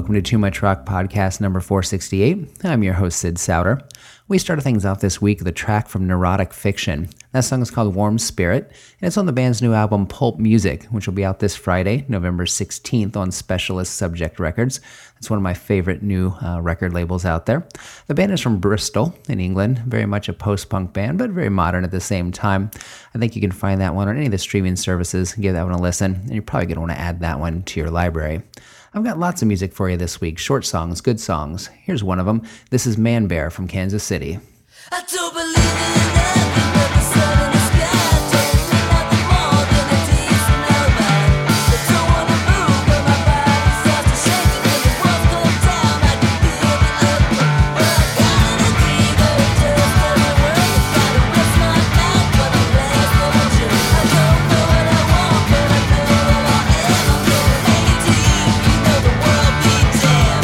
welcome to Too Much Rock Podcast number 468. I'm your host, Sid Souter. We started things off this week with a track from Neurotic Fiction. That song is called Warm Spirit, and it's on the band's new album Pulp Music, which will be out this Friday, November 16th on Specialist Subject Records. It's one of my favorite new record labels out there. The band is from Bristol in England, very much a post-punk band, but very modern at the same time. I think you can find that one on any of the streaming services. Give that one a listen, and you're probably going to want to add that one to your library. I've got lots of music for you this week. Short songs, good songs. Here's one of them. This is Man Bear from Kansas City. I don't believe in nothing but the sun in the sky. Don't see nothing more than a decent alibi. I don't wanna move, but my body starts to shake. And when the walls come down, I can feel the earthquake. Well, I got a key, but it just doesn't work. Gotta rest my back, but I'm less than a jerk. I don't know what I want, but I know what I am. I'm gonna make it to you, you know the world be damned.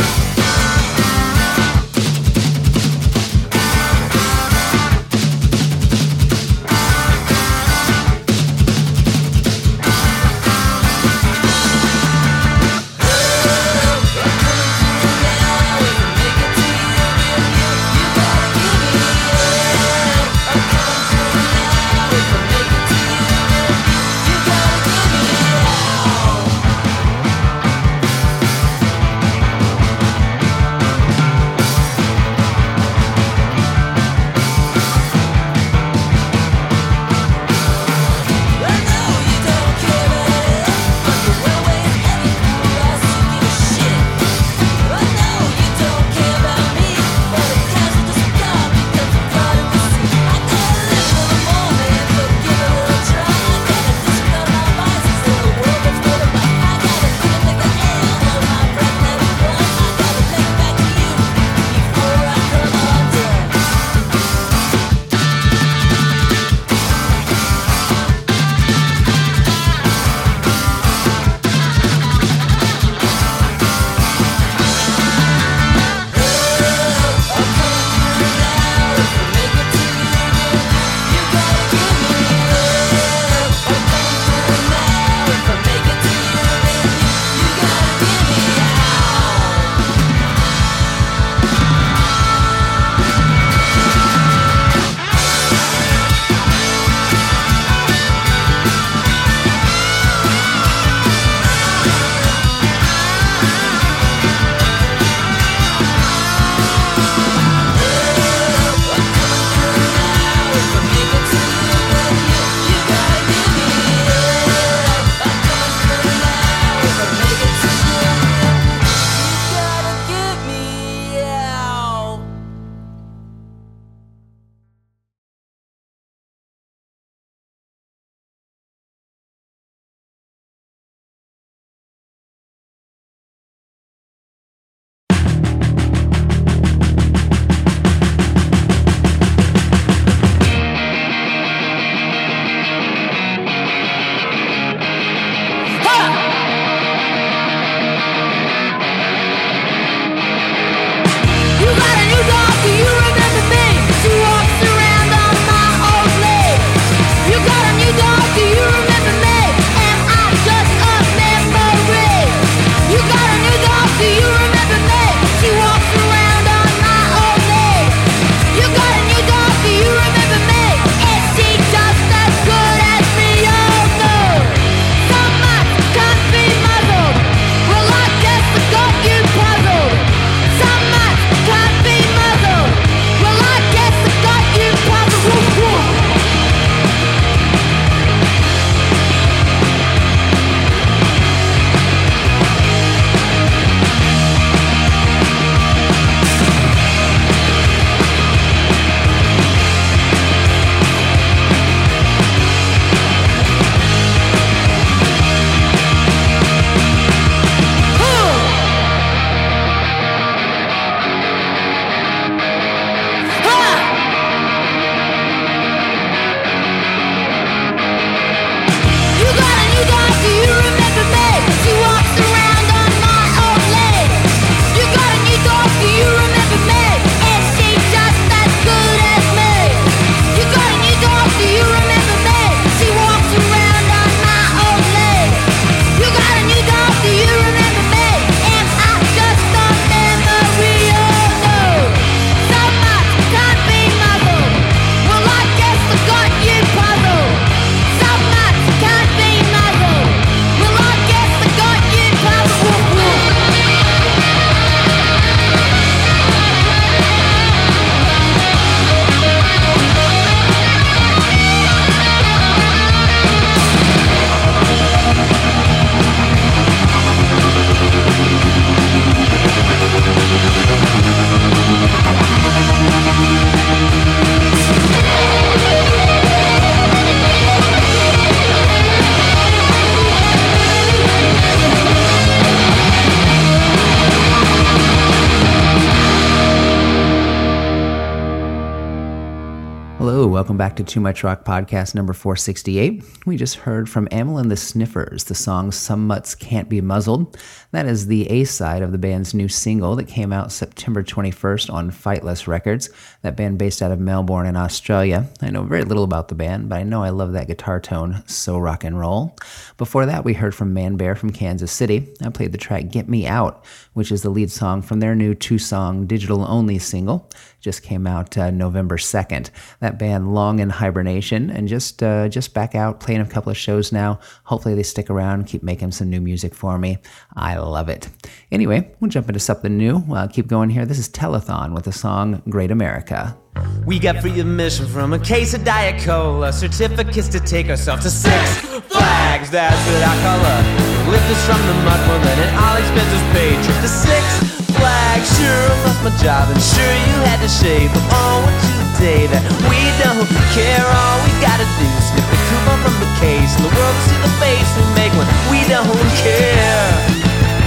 Hello, welcome back to Too Much Rock Podcast number 468. We just heard from Amyl and the Sniffers, the song Some Mutts Can't Be Muzzled. That is the A-side of the band's new single that came out September 21st on Fightless Records, that band based out of Melbourne in Australia. I know very little about the band, but I know I love that guitar tone, so rock and roll. Before that, we heard from Man Bear from Kansas City. I played the track Get Me Out, which is the lead song from their new two-song digital-only single. Just came out November 2nd. That band long in hibernation and just back out playing a couple of shows now. Hopefully they stick around, keep making some new music for me. I love it. Anyway, we'll jump into something new. Keep going here. This is Telethon with the song Great America. We got free admission from a case of Diet Cola, certificates to take ourselves to Six Flags. That's what I call a lift us from the mud, well then it all expenses paid. Trip to Six Flags, sure lost my job and sure you had to shave. But oh, what today that we don't care, all we gotta do is snip the coupon from the case, and the world will see the face we make when we don't care.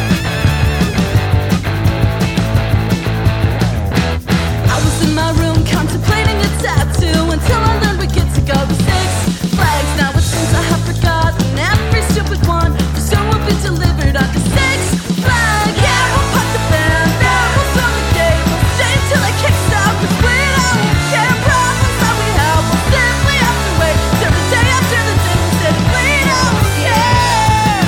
In my room contemplating a tattoo until I learned we get to go to Six Flags. Now it seems I have forgotten every stupid one, so will be delivered on the Six Flags. Yeah, we'll put the band there, we'll fill the gate, we'll stay till it kicks out, 'cause we don't care. Problems that we have, we'll simply have to wait till the day after the day we said we don't care.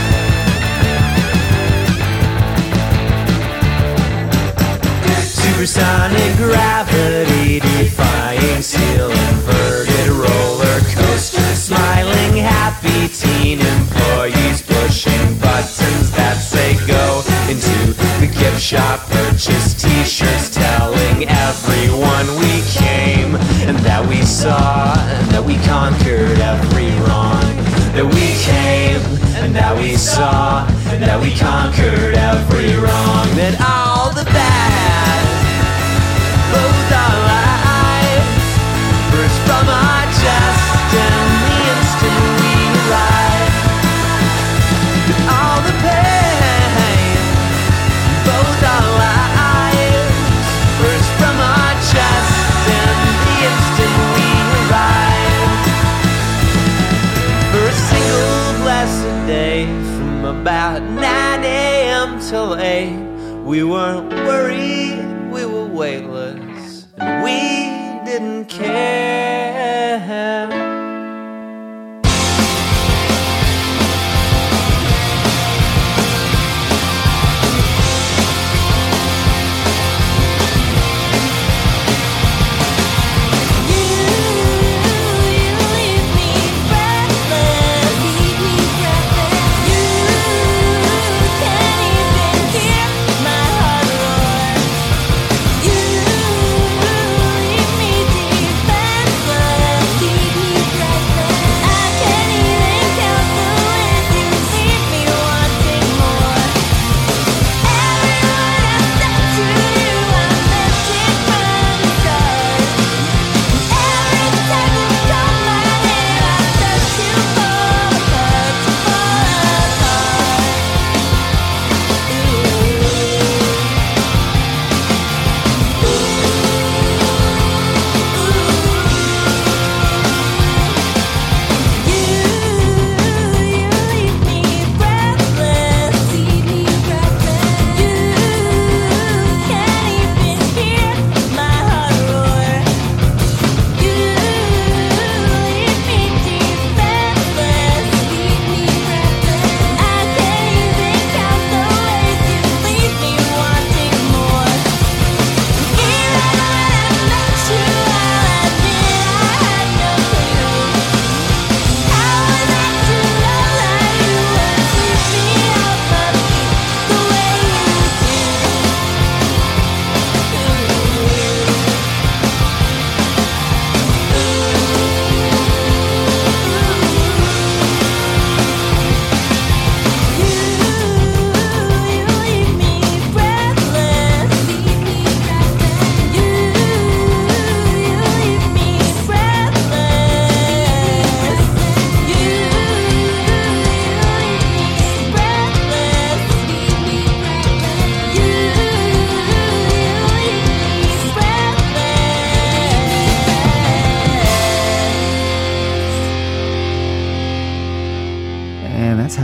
Supersonic gravity defying steel inverted roller coaster, smiling happy teen employees pushing buttons that say go into the gift shop, purchase t-shirts telling everyone we came and that we saw and that we conquered every wrong, that we came and that we saw and that we conquered every wrong, that all the bad both our lives burst from our chest and the instant we arrive. But all the pain, both our lives burst from our chest and the instant we arrive. For a single blessed day from about 9 a.m. till 8, we weren't worried, we were weightless, and we didn't care.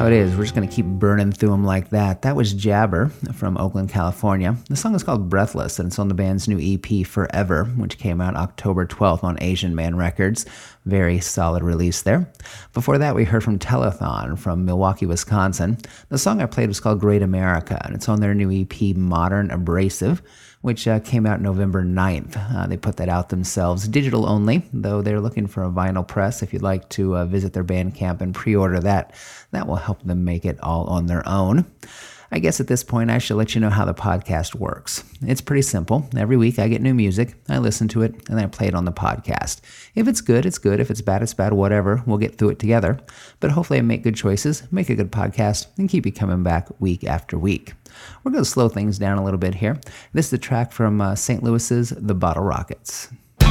how it is. We're just going to keep burning through them like that. That was Jabber from Oakland, California. The song is called Breathless, and it's on the band's new EP, Forever, which came out October 12th on Asian Man Records. Very solid release there. Before that, we heard from Telethon from Milwaukee, Wisconsin. The song I played was called Great America, and it's on their new EP, Modern Abrasive, which came out November 9th. They put that out themselves, digital only, though they're looking for a vinyl press. If you'd like to visit their Bandcamp and pre-order that, that will help them make it all on their own. I guess at this point I should let you know how the podcast works. It's pretty simple. Every week I get new music, I listen to it, and then I play it on the podcast. If it's good, it's good. If it's bad, it's bad. Whatever. We'll get through it together. But hopefully I make good choices, make a good podcast, and keep you coming back week after week. We're going to slow things down a little bit here. This is the track from St. Louis's The Bottle Rockets.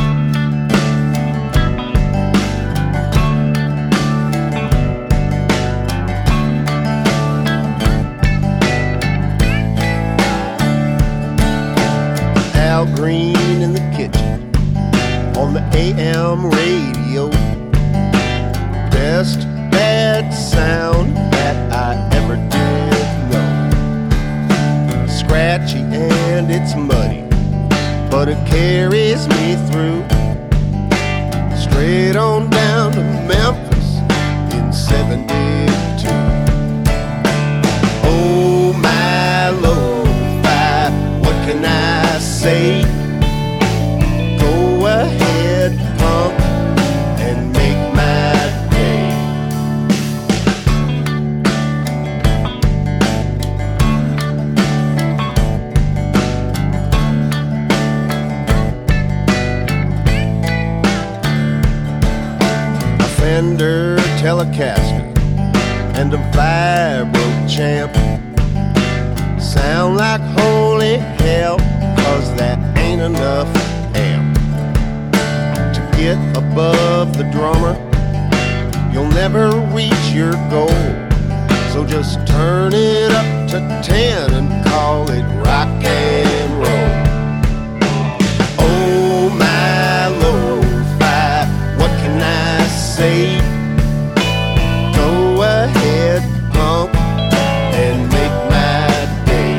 Al Green in the kitchen on the AM radio. Best bad sound that I ever did know. Scratchy and it's muddy, but it carries me through. Straight on down to Memphis in 72. Oh my lo-fi, what can I say? Go ahead, punk, and make my day. A Fender Telecaster and a Vibro Champ sound like holy hell, 'cause that ain't enough amp to get above the drummer. You'll never reach your goal, so just turn it up to 10 and call it rock and roll. Oh my lo-fi, what can I say? Go ahead, punk, and make my day.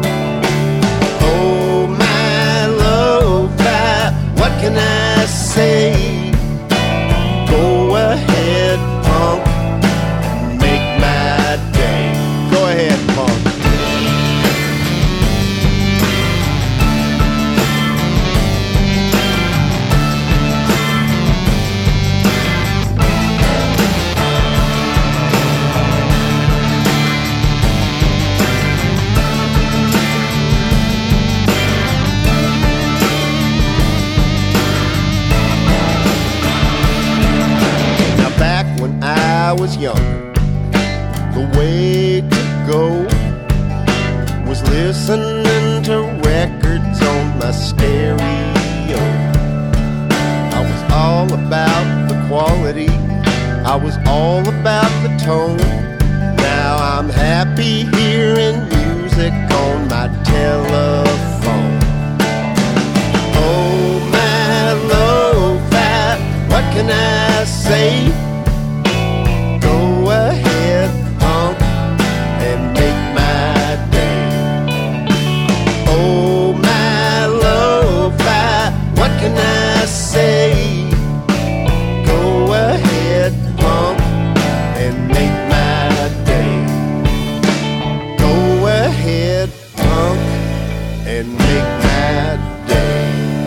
Oh my lo-fi, what can I say? Go ahead, punk, and make my day. Go ahead, punk. I was younger, the way to go was listening to records on my stereo. I was all about the quality, I was all about the tone. Now I'm happy hearing music on my telephone. Oh my lo-fi, what can I say? Go ahead, punk, and make my day. Oh my lo-fi, what can I say? Go ahead, punk, and make my day. Go ahead, punk, and make my day.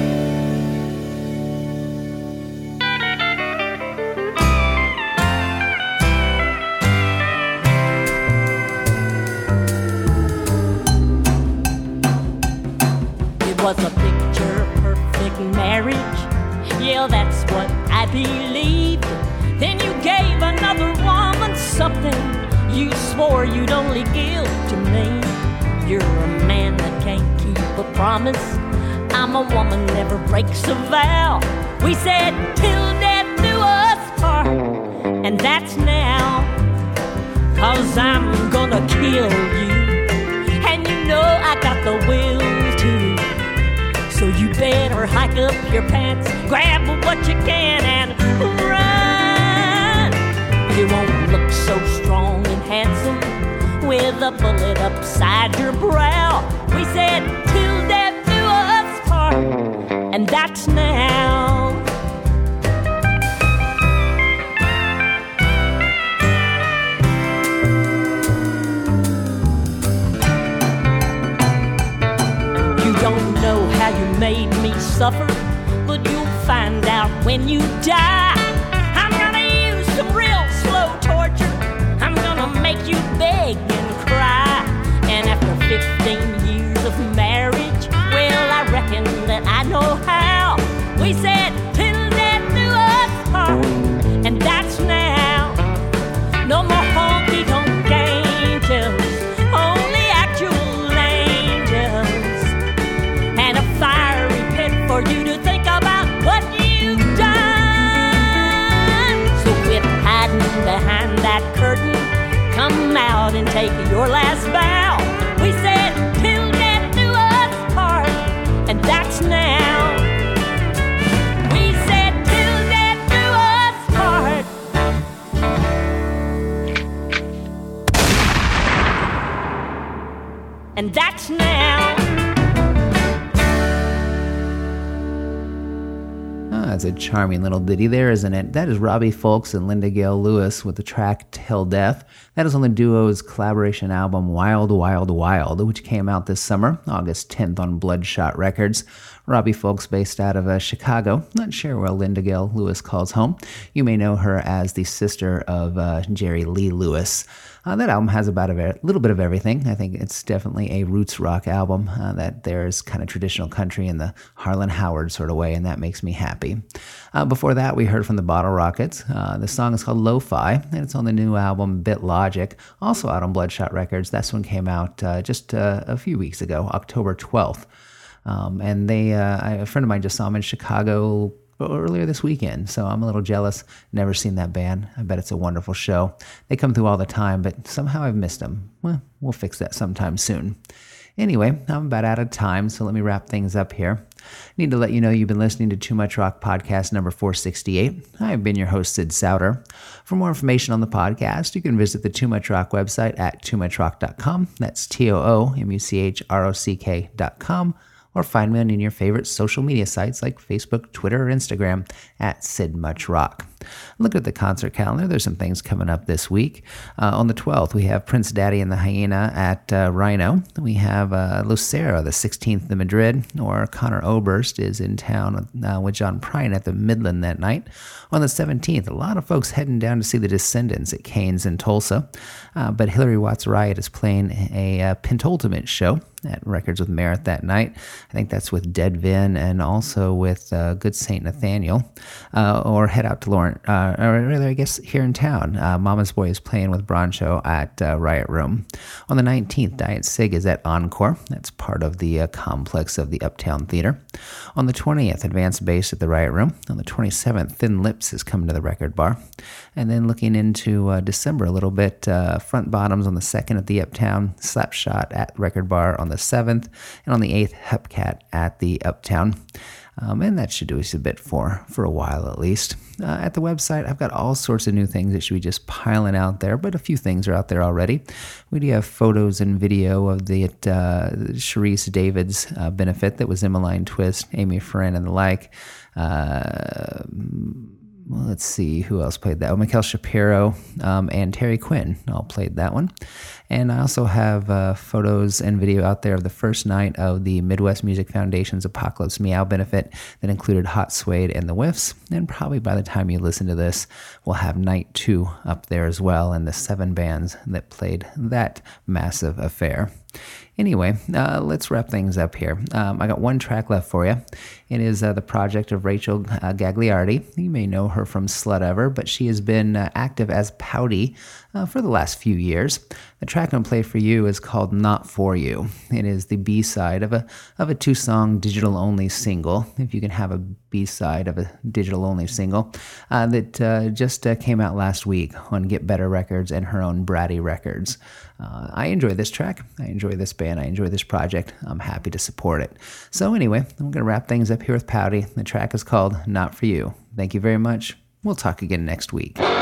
Was a picture-perfect marriage. Yeah, that's what I believed. Then you gave another woman something you swore you'd only give to me. You're a man that can't keep a promise. I'm a woman never breaks a vow. We said till death do us part, and that's now. 'Cause I'm gonna kill you, and you know I got the will to. So you better hike up your pants, grab what you can and run. You won't look so strong and handsome with a bullet upside your brow. We said, till death do us part, and that's now. You don't know how you made me suffer, but you'll find out when you die. I'm gonna use some real slow torture. I'm gonna make you beg and cry. And after 15 years of marriage, well, I reckon that I know how. We said, till death do us part, and that's now. No more honky-tonk angels, only actual angels. And a fiery pit for you to think about what you've done. So quit hiding behind that curtain. Come out and take your last bow. We said, till death do us part, and that's now. We said, till death do us part. And that's now. That's a charming little ditty there, isn't it? That is Robbie Fulks and Linda Gale Lewis with the track Till Death. That is on the duo's collaboration album Wild, Wild, Wild, which came out this summer, August 10th on Bloodshot Records. Robbie Fulks based out of Chicago. Not sure where Linda Gale Lewis calls home. You may know her as the sister of Jerry Lee Lewis. That album has about a little bit of everything. I think it's definitely a roots rock album that there's kind of traditional country in the Harlan Howard sort of way, and that makes me happy. Before that, we heard from the Bottle Rockets. The song is called Lo-Fi, and it's on the new album Bit Logic, also out on Bloodshot Records. This one came out just a few weeks ago, October 12th. And a friend of mine just saw them in Chicago earlier this weekend, so I'm a little jealous. Never seen that band. I bet it's a wonderful show. They come through all the time, but somehow I've missed them. Well, we'll fix that sometime soon. Anyway, I'm about out of time, so let me wrap things up here. Need to let you know you've been listening to Too Much Rock Podcast number 468. I've been your host, Sid Souter. For more information on the podcast, you can visit the Too Much Rock website at toomuchrock.com. That's TOOMUCHROCK.com. Or find me on any of your favorite social media sites like Facebook, Twitter, or Instagram at Sid Much Rock. Look at the concert calendar. There's some things coming up this week. On the 12th, we have Prince Daddy and the Hyena at Rhino. We have Lucero, the 16th in Madrid, or Connor Oberst is in town with John Prine at the Midland that night. On the 17th, a lot of folks heading down to see the Descendants at Cain's in Tulsa. But Hillary Watts Riot is playing a Pentultimate show at Records with Merit that night. I think that's with Dead Vin and also with Good Saint Nathaniel. Or head out to Lawrence, or rather, I guess, here in town. Mama's Boy is playing with Broncho at Riot Room. On the 19th, Diet Sig is at Encore. That's part of the complex of the Uptown Theater. On the 20th, Advanced Bass at the Riot Room. On the 27th, Thin Lips is coming to the Record Bar. And then looking into December a little bit, Front Bottoms on the 2nd at the Uptown, Slapshot at Record Bar on the 7th, and on the 8th, Hepcat at the Uptown. And that should do us a bit for a while at least. At the website, I've got all sorts of new things that should be just piling out there, but a few things are out there already. We do have photos and video of the Sharice Davids benefit that was Emmeline Twist, Amy Friend, and the like. Well, let's see who else played that. Mikel Shapiro and Terry Quinn all played that one. And I also have photos and video out there of the first night of the Midwest Music Foundation's Apocalypse Meow benefit that included Hot Suede and the Whiffs. And probably by the time you listen to this, we'll have night 2 up there as well, and the 7 bands that played that massive affair. Anyway, let's wrap things up here. I got one track left for you. It is the project of Rachel Gagliardi. You may know her from Slut Ever, but she has been active as Pouty for the last few years. The track I'm going to play for you is called Not For You. It is the B-side of a 2-song digital-only single, if you can have a B-side of a digital-only single, that just came out last week on Get Better Records and her own Bratty Records. I enjoy this track. I enjoy this band. I enjoy this project. I'm happy to support it. So anyway, I'm going to wrap things up here with Pouty. The track is called Not For You. Thank you very much. We'll talk again next week.